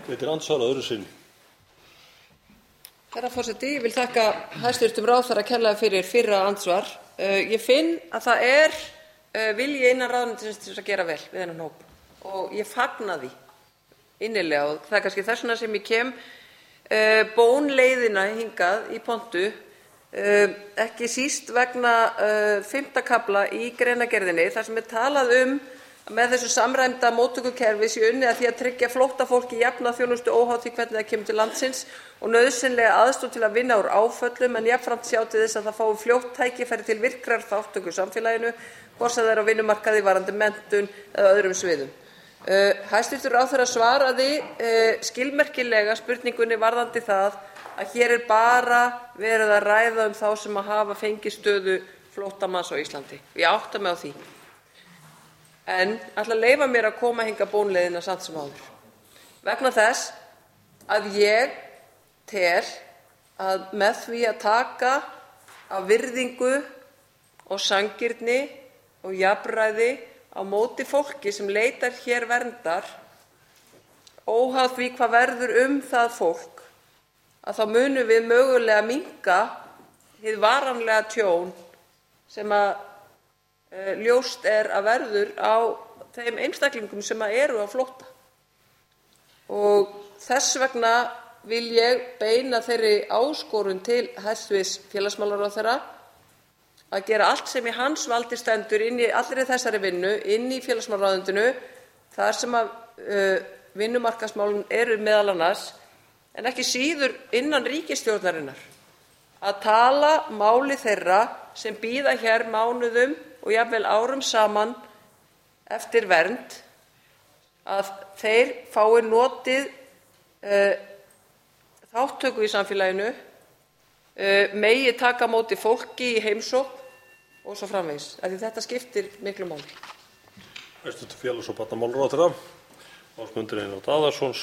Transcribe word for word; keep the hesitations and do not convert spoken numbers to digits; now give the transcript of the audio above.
Veitir andsvar öðru sinni. Herra forseti, ég vil þakka hæstvirtum ráðherra kærlega fyrir fyrra andsvar. Uh, ég finn að það er uh, vilji innan ráðuneytisins til þess að gera vel við þennan hóp og ég fagna því innilega og það er kannski þess vegna sem ég kem uh, bónleiðina hingað í pontu, uh, ekki síst vegna uh, fimmta kafla í greinargerðinni þar sem er talað um að með þessu samræmda móttökukerfi sé unnið að því að tryggja flóttafólki jafna þjónustu óháð því hvernig það kemur til landsins og nauðsynlega aðstoð til að vinna úr áföllum en jafnframt sjá til þess að það fái fljótt tækifæri til virkrar þátttöku í samfélaginu, hvort sem það er á vinnumarkaði, varðandi menntun eða öðrum sviðum. Uh, hæstvirtur ráðherra svaraði uh, skilmerkilega spurningunni varðandi það að hér er bara verið að ræða um þá sem að hafa fengið stöðu flóttamanns á Íslandi. Ég átta mig á því. En ætla að leyfa mér að koma hingað bónleiðina samt sem áður. Vegna þess að ég tel að með því að taka af virðingu og sanngirni og jafnræði á móti fólki sem leitar hér verndar, óháð því hvað verður um það fólk, að þá munum við mögulega minnka hið varanlega tjón sem að uh, ljóst er að verður á þeim einstaklingum sem að eru á flótta. Og þess vegna vil ég beina þeirri áskorun til hæstvirts félagsmálaráðherra að gera allt sem í hans valdi stendur inn í allri þessari vinnu, inn í félagsmálaráðuneytinu, þar sem að uh, vinnumarkaðsmálin eru meðal annars, en ekki síður innan ríkisstjórnarinnar, að tala máli þeirra sem bíða hér mánuðum og jafnvel árum saman eftir vernd, að þeir fái notið uh, þátttöku í samfélaginu, uh, megi taka á móti fólki í heimsókn og svo framvegis. Af því þetta skiptir miklu máli. Hæstvirtur félags- og barnamálaráðherra, Ásmundur Einar Daðason,